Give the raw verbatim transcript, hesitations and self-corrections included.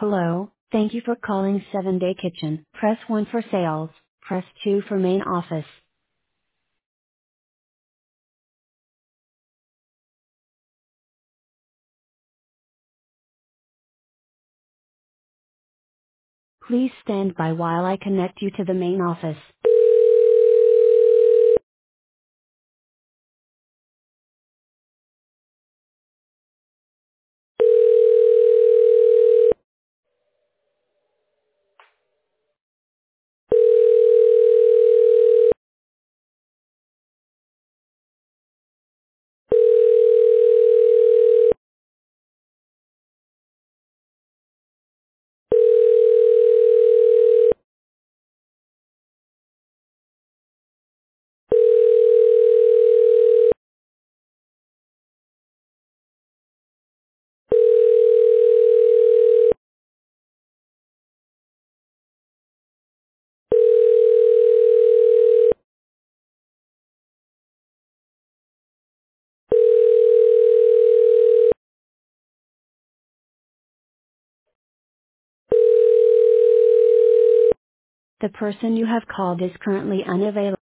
Hello, thank you for calling seven day Kitchen. Press one for sales, press two for main office. Please stand by while I connect you to the main office. The person you have called is currently unavailable.